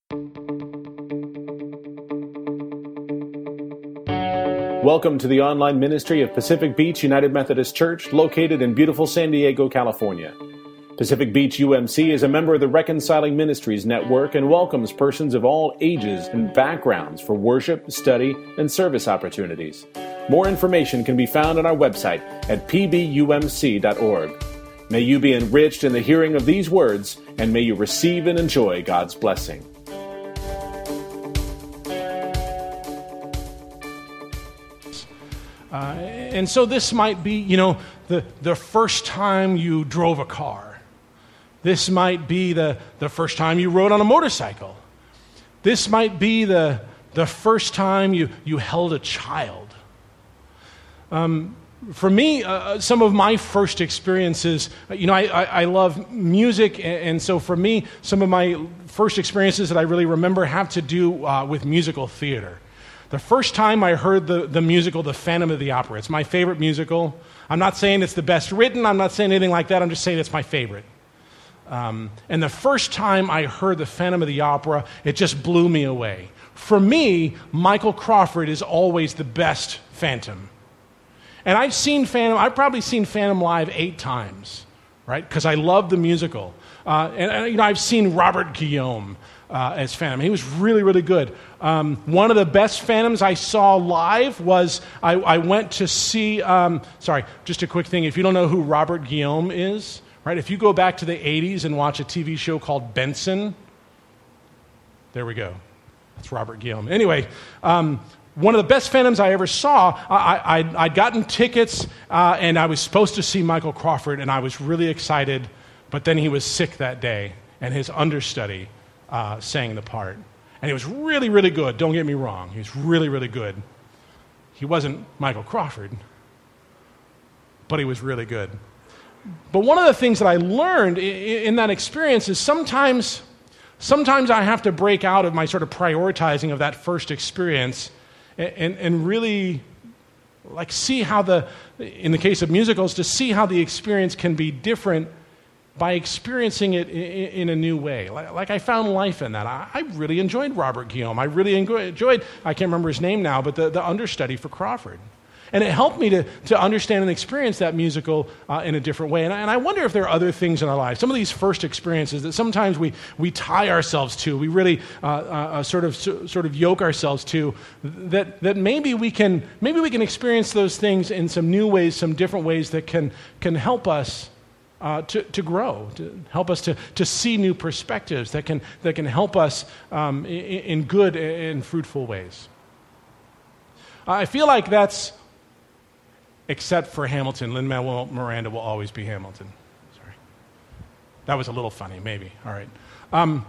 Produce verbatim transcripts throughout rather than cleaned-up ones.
Welcome to the online ministry of Pacific Beach United Methodist Church, located in beautiful San Diego, California. Pacific Beach U M C is a member of the Reconciling Ministries Network and welcomes persons of all ages and backgrounds for worship, study, and service opportunities. More information can be found on our website at p b u m c dot org. May you be enriched in the hearing of these words, and may you receive and enjoy God's blessing. Uh, and so this might be, you know, the, the first time you drove a car. This might be the, the first time you rode on a motorcycle. This might be the, the first time you, you held a child. Um, for me, uh, some of my first experiences, you know, I, I, I love music, and, and so for me, some of my first experiences that I really remember have to do uh, with musical theater. The first time I heard the, the musical, The Phantom of the Opera, it's my favorite musical. I'm not saying it's the best written, I'm not saying anything like that, I'm just saying it's my favorite. Um, and the first time I heard The Phantom of the Opera, it just blew me away. For me, Michael Crawford is always the best Phantom. And I've seen Phantom, I've probably seen Phantom live eight times, right? Because I love the musical. Uh, and, and you know, I've seen Robert Guillaume uh, as Phantom. He was really, really good. Um, one of the best Phantoms I saw live was I, I went to see, um, sorry, just a quick thing. If you don't know who Robert Guillaume is, right? If you go back to the eighties and watch a T V show called Benson, there we go. That's Robert Guillaume. Anyway, um, one of the best Phantoms I ever saw, I, I, I'd gotten tickets, uh, and I was supposed to see Michael Crawford, and I was really excited, but then he was sick that day, and his understudy uh, sang the part. And he was really, really good. Don't get me wrong. He was really, really good. He wasn't Michael Crawford, but he was really good. But one of the things that I learned in that experience is sometimes, sometimes I have to break out of my sort of prioritizing of that first experience and, and really like see how the, in the case of musicals, to see how the experience can be different by experiencing it in a new way. Like I found life in that. I really enjoyed Robert Guillaume. I really enjoyed, I can't remember his name now, but the, the understudy for Crawford. And it helped me to, to understand and experience that musical uh, in a different way. And I, and I wonder if there are other things in our lives, some of these first experiences that sometimes we, we tie ourselves to, we really uh, uh, sort of so, sort of yoke ourselves to, that, that maybe we can maybe we can experience those things in some new ways, some different ways that can, can help us Uh, to, to grow, to help us to, to see new perspectives that can that can help us um, in, in good and fruitful ways. I feel like that's, except for Hamilton, Lin-Manuel Miranda will always be Hamilton. Sorry. That was a little funny, maybe. All right. Um,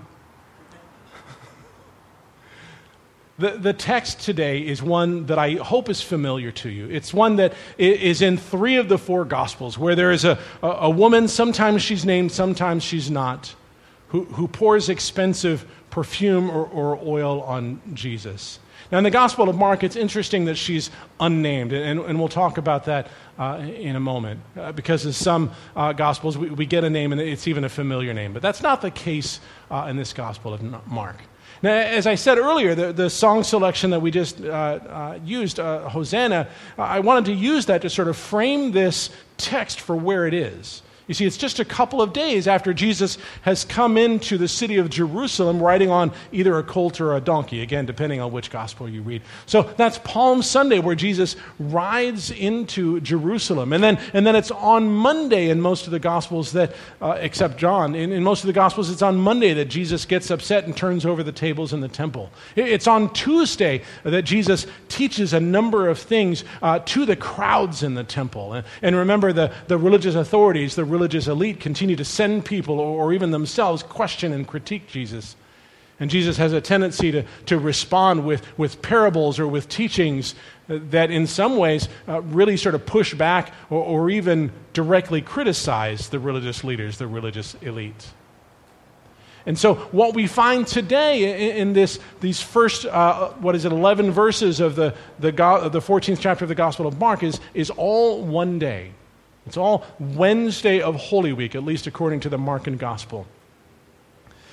The, the text today is one that I hope is familiar to you. It's one that is in three of the four Gospels, where there is a, a, a woman, sometimes she's named, sometimes she's not, who, who pours expensive perfume or, or oil on Jesus. Now, in the Gospel of Mark, it's interesting that she's unnamed, and, and we'll talk about that uh, in a moment, uh, because in some uh, Gospels, we, we get a name, and it's even a familiar name. But that's not the case uh, in this Gospel of Mark. Now, as I said earlier, the, the song selection that we just uh, uh, used, uh, Hosanna, uh, I wanted to use that to sort of frame this text for where it is. You see, it's just a couple of days after Jesus has come into the city of Jerusalem riding on either a colt or a donkey, again, depending on which gospel you read. So that's Palm Sunday, where Jesus rides into Jerusalem. And then and then it's on Monday in most of the gospels that, uh, except John, in, in most of the gospels it's on Monday that Jesus gets upset and turns over the tables in the temple. It's on Tuesday that Jesus teaches a number of things uh, to the crowds in the temple. And, and remember, the, the religious authorities, the religious elite continue to send people or, or even themselves question and critique Jesus. And Jesus has a tendency to, to respond with, with parables or with teachings that in some ways uh, really sort of push back or, or even directly criticize the religious leaders, the religious elite. And so what we find today in, in this these first, uh, what is it, eleven verses of the, the, go- the fourteenth chapter of the Gospel of Mark is, is all one day. It's all Wednesday of Holy Week, at least according to the Markan Gospel.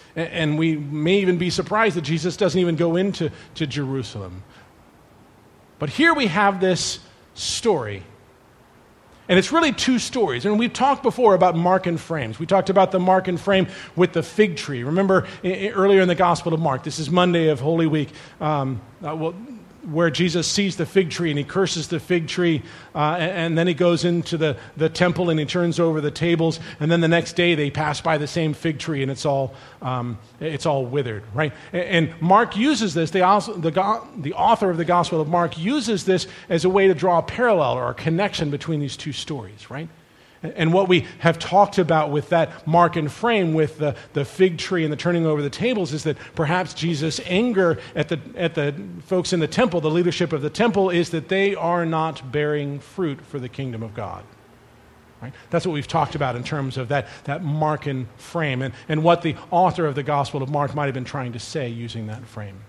And we may even be surprised that Jesus doesn't even go into to Jerusalem. But here we have this story. And it's really two stories. And we've talked before about Mark and frames. We talked about the Mark and frame with the fig tree. Remember earlier in the Gospel of Mark, this is Monday of Holy Week, um, uh, well, where Jesus sees the fig tree and he curses the fig tree, uh, and, and then he goes into the, the temple and he turns over the tables, and then the next day they pass by the same fig tree and it's all um, it's all withered, right? And, and Mark uses this, the, the, the author of the Gospel of Mark uses this as a way to draw a parallel or a connection between these two stories, right? And what we have talked about with that mark and frame with the, the fig tree and the turning over the tables is that perhaps Jesus' anger at the, at the folks in the temple, the leadership of the temple, is that they are not bearing fruit for the kingdom of God. Right? That's what we've talked about in terms of that, that mark and frame and, and what the author of the Gospel of Mark might have been trying to say using that frame.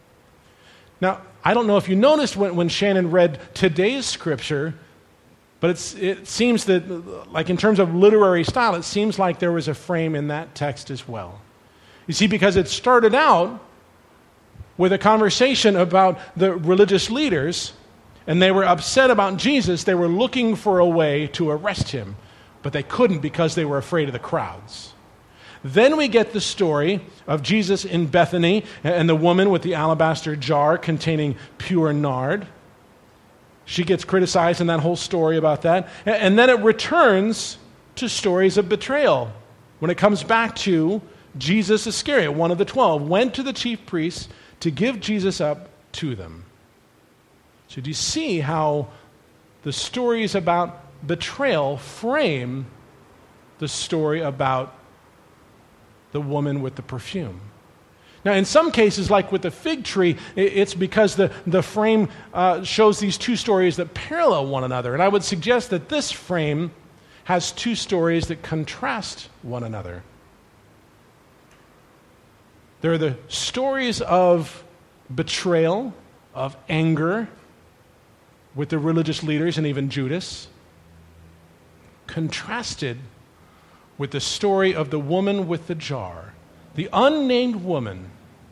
Now, I don't know if you noticed when, when Shannon read today's scripture, but it's, it seems that, like in terms of literary style, it seems like there was a frame in that text as well. You see, because it started out with a conversation about the religious leaders, and they were upset about Jesus. They were looking for a way to arrest him, but they couldn't because they were afraid of the crowds. Then we get the story of Jesus in Bethany and the woman with the alabaster jar containing pure nard. She gets criticized in that whole story about that. And then it returns to stories of betrayal. When it comes back to Jesus Iscariot, one of the twelve, went to the chief priests to give Jesus up to them. So do you see how the stories about betrayal frame the story about the woman with the perfume? Now, in some cases, like with the fig tree, it's because the, the frame uh, shows these two stories that parallel one another. And I would suggest that this frame has two stories that contrast one another. There are the stories of betrayal, of anger with the religious leaders and even Judas, contrasted with the story of the woman with the jar, the unnamed woman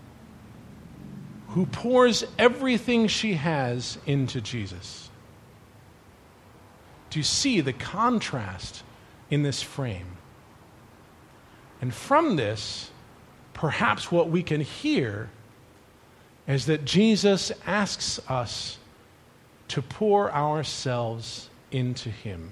who pours everything she has into Jesus. Do you see the contrast in this frame? And from this, perhaps what we can hear is that Jesus asks us to pour ourselves into him.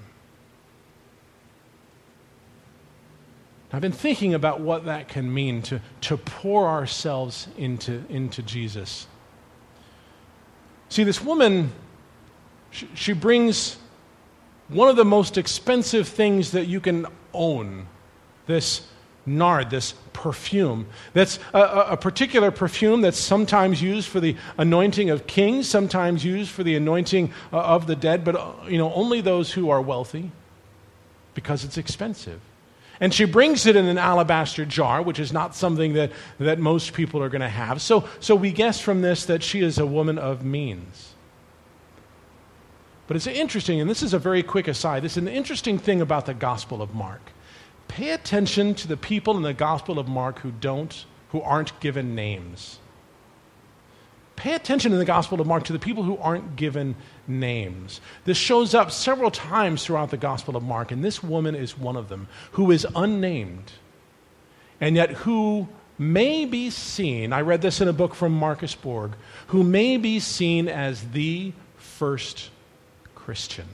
I've been thinking about what that can mean, to, to pour ourselves into, into Jesus. See, this woman, she, she brings one of the most expensive things that you can own, this nard, this perfume. That's a, a particular perfume that's sometimes used for the anointing of kings, sometimes used for the anointing of the dead, but you know, only those who are wealthy, because it's expensive. And she brings it in an alabaster jar, which is not something that, that most people are going to have. So, so we guess from this that she is a woman of means. But it's interesting, and this is a very quick aside, this is an interesting thing about the Gospel of Mark. Pay attention to the people in the Gospel of Mark who don't, who aren't given names. Pay attention in the Gospel of Mark to the people who aren't given names. This shows up several times throughout the Gospel of Mark, and this woman is one of them, who is unnamed, and yet who may be seen, I read this in a book from Marcus Borg, who may be seen as the first Christian.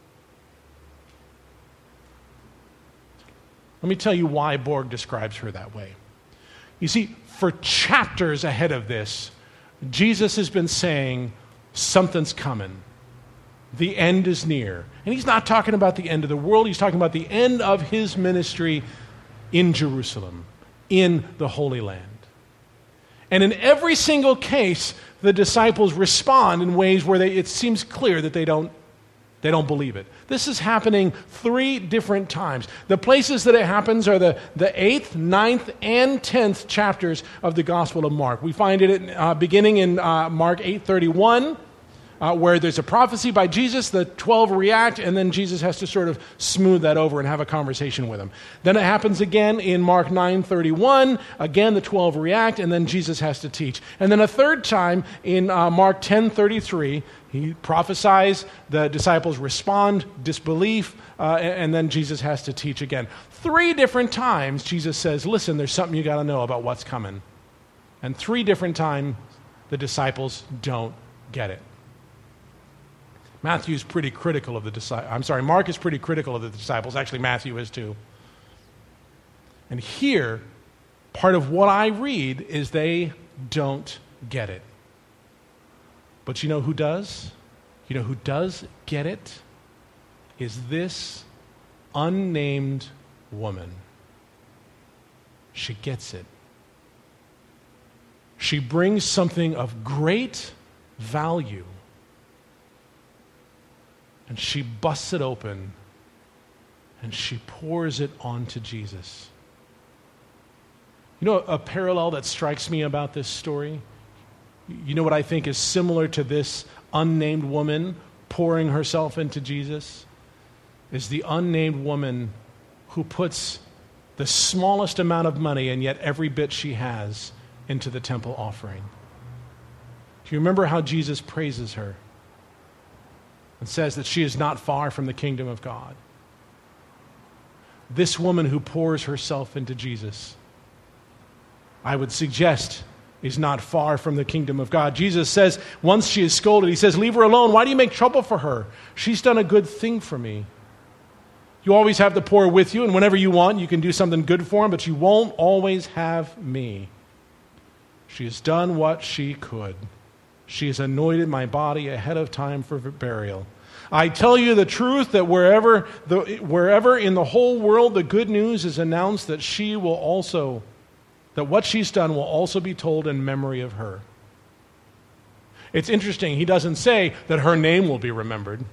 Let me tell you why Borg describes her that way. You see, for chapters ahead of this, Jesus has been saying, something's coming. The end is near. And he's not talking about the end of the world. He's talking about the end of his ministry in Jerusalem, in the Holy Land. And in every single case, the disciples respond in ways where they, it seems clear that they don't, they don't believe it. This is happening three different times. The places that it happens are the, the eighth, ninth, and tenth chapters of the Gospel of Mark. We find it uh, beginning in uh, Mark eight thirty-one, uh, where there's a prophecy by Jesus, the twelve react, and then Jesus has to sort of smooth that over and have a conversation with them. Then it happens again in Mark nine thirty-one. Again, the twelve react, and then Jesus has to teach. And then a third time in uh, Mark ten thirty-three, he prophesies, the disciples respond, disbelief, uh, and, and then Jesus has to teach again. Three different times Jesus says, listen, there's something you got to know about what's coming. And three different times the disciples don't get it. Matthew's pretty critical of the disciples. I'm sorry, Mark is pretty critical of the disciples. Actually, Matthew is too. And here, part of what I read is they don't get it. But you know who does? You know who does get it? Is this unnamed woman. She gets it. She brings something of great value. And she busts it open and she pours it onto Jesus. You know a parallel that strikes me about this story? You know what I think is similar to this unnamed woman pouring herself into Jesus? Is the unnamed woman who puts the smallest amount of money and yet every bit she has into the temple offering. Do you remember how Jesus praises her and says that she is not far from the kingdom of God? This woman who pours herself into Jesus, I would suggest, is not far from the kingdom of God. Jesus says, once she is scolded, he says, leave her alone. Why do you make trouble for her? She's done a good thing for me. You always have the poor with you, and whenever you want, you can do something good for them, but you won't always have me. She has done what she could. She has anointed my body ahead of time for burial. I tell you the truth that wherever, the, wherever in the whole world the good news is announced, that she will also, that what she's done will also be told in memory of her. It's interesting, he doesn't say that her name will be remembered.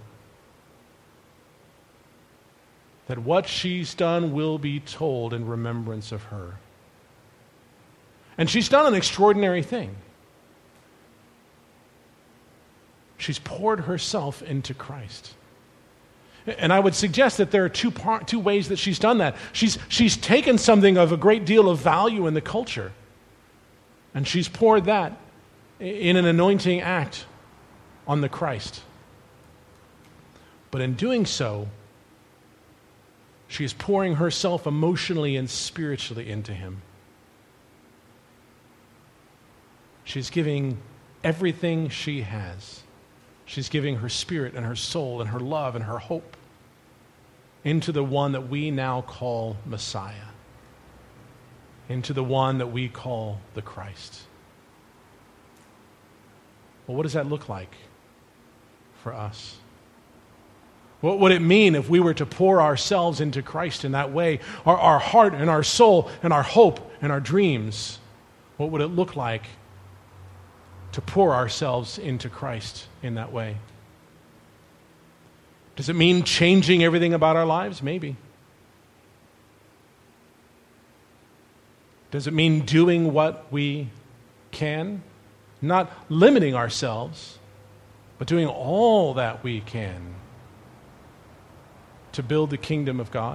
That what she's done will be told in remembrance of her. And she's done an extraordinary thing. She's poured herself into Christ. And I would suggest that there are two par- two ways that she's done that. She's, she's taken something of a great deal of value in the culture, and she's poured that in an anointing act on the Christ. But in doing so, she is pouring herself emotionally and spiritually into him. She's giving everything she has. She's giving her spirit and her soul and her love and her hope into the one that we now call Messiah, into the one that we call the Christ. Well, what does that look like for us? What would it mean if we were to pour ourselves into Christ in that way? Our, our heart and our soul and our hope and our dreams, what would it look like to pour ourselves into Christ in that way? Does it mean changing everything about our lives? Maybe. Does it mean doing what we can? Not limiting ourselves, but doing all that we can to build the kingdom of God?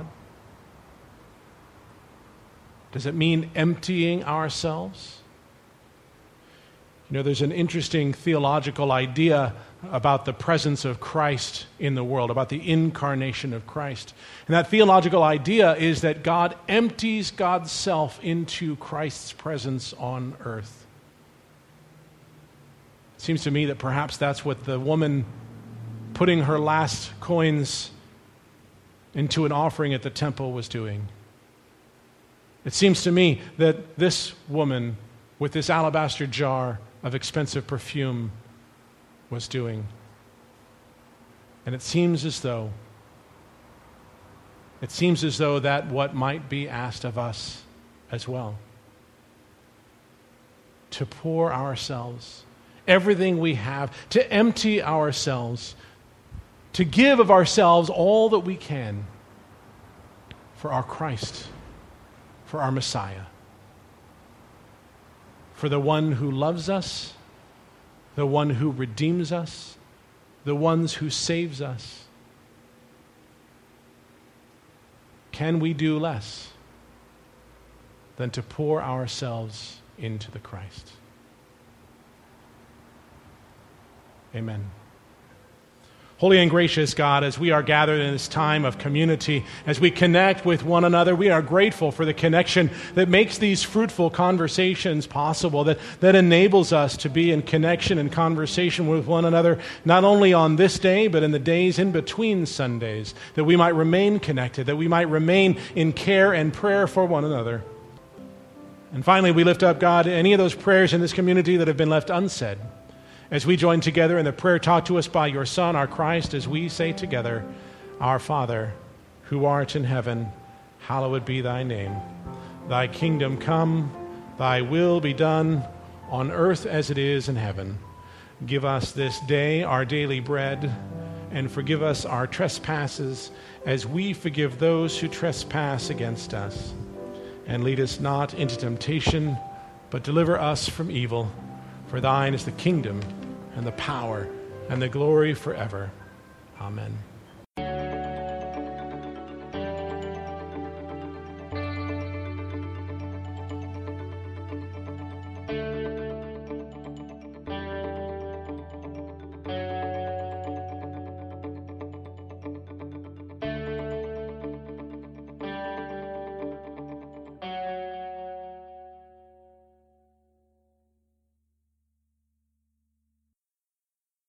Does it mean emptying ourselves? You know, there's an interesting theological idea about the presence of Christ in the world, about the incarnation of Christ. And that theological idea is that God empties God's self into Christ's presence on earth. It seems to me that perhaps that's what the woman putting her last coins into an offering at the temple was doing. It seems to me that this woman with this alabaster jar of expensive perfume was doing. And it seems as though, it seems as though that what might be asked of us as well. To pour ourselves, everything we have, to empty ourselves, to give of ourselves all that we can for our Christ, for our Messiah, for the one who loves us, the one who redeems us, the ones who saves us, can we do less than to pour ourselves into the Christ? Amen. Holy and gracious God, as we are gathered in this time of community, as we connect with one another, we are grateful for the connection that makes these fruitful conversations possible, that, that enables us to be in connection and conversation with one another, not only on this day, but in the days in between Sundays, that we might remain connected, that we might remain in care and prayer for one another. And finally, we lift up, God, any of those prayers in this community that have been left unsaid, as we join together in the prayer taught to us by your Son, our Christ, as we say together, Our Father, who art in heaven, hallowed be thy name. Thy kingdom come, thy will be done, on earth as it is in heaven. Give us this day our daily bread, and forgive us our trespasses, as we forgive those who trespass against us. And lead us not into temptation, but deliver us from evil. For thine is the kingdom, and the power, and the glory forever. Amen.